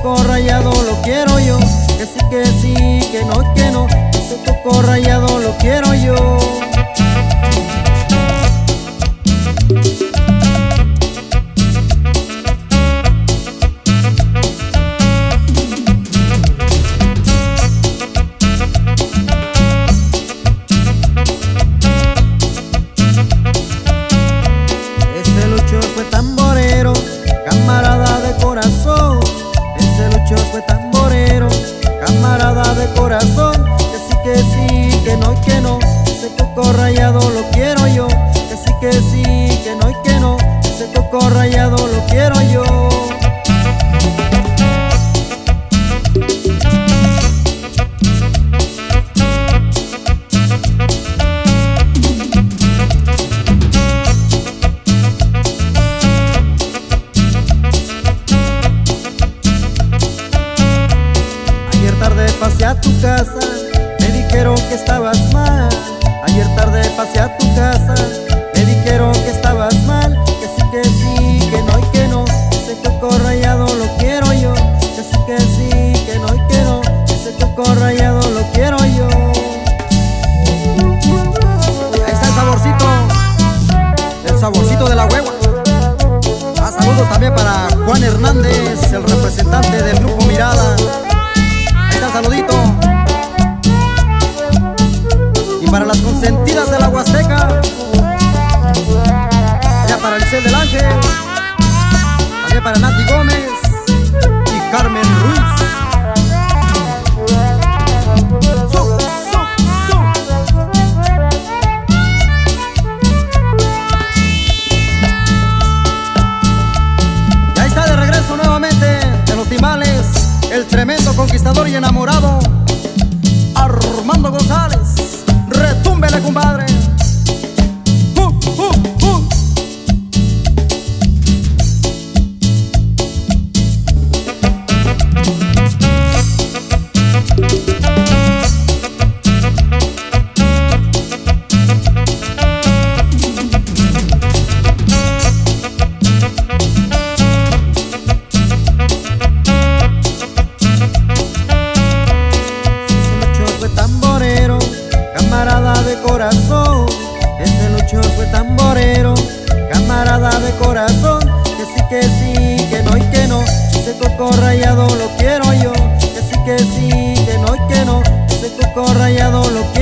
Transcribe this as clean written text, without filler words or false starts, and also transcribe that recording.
coco rayado lo quiero yo. Que sí, que no, ese coco rayado lo quiero yo. Ese Lucho fue tamborero, camarada de corazón. Ese Lucho fue tamborero, camarada de corazón. Que sí, que no, ese coco rayado lo quiero yo. Que sí, que no, ese coco rayado lo quiero yo. Ayer tarde pasé a tu casa, me dijeron que estabas mal. Ayer tarde pasé a tu casa, me dijeron que estabas mal. Que sí, que no, ese coco rayado lo quiero yo. Que sí, que no, ese coco rayado lo quiero yo. Ahí está el saborcito de la hueva. Saludos también para Juan Hernández, el representante del grupo Mirada. Ahí está el saludito. Y para las consentidas de la Huasteca, allá para el Cel del Ángel, también para Nati Gómez y Carmen Ruiz. Y ahí está de regreso nuevamente de los Timales, el tremendo conquistador y enamorado Armando González. Retúmbele, compadre. Camarada de corazón, ese Lucho fue tamborero, camarada de corazón. Que sí, que no, ese coco rayado lo quiero yo. Que sí, que no, ese coco rayado lo quiero yo.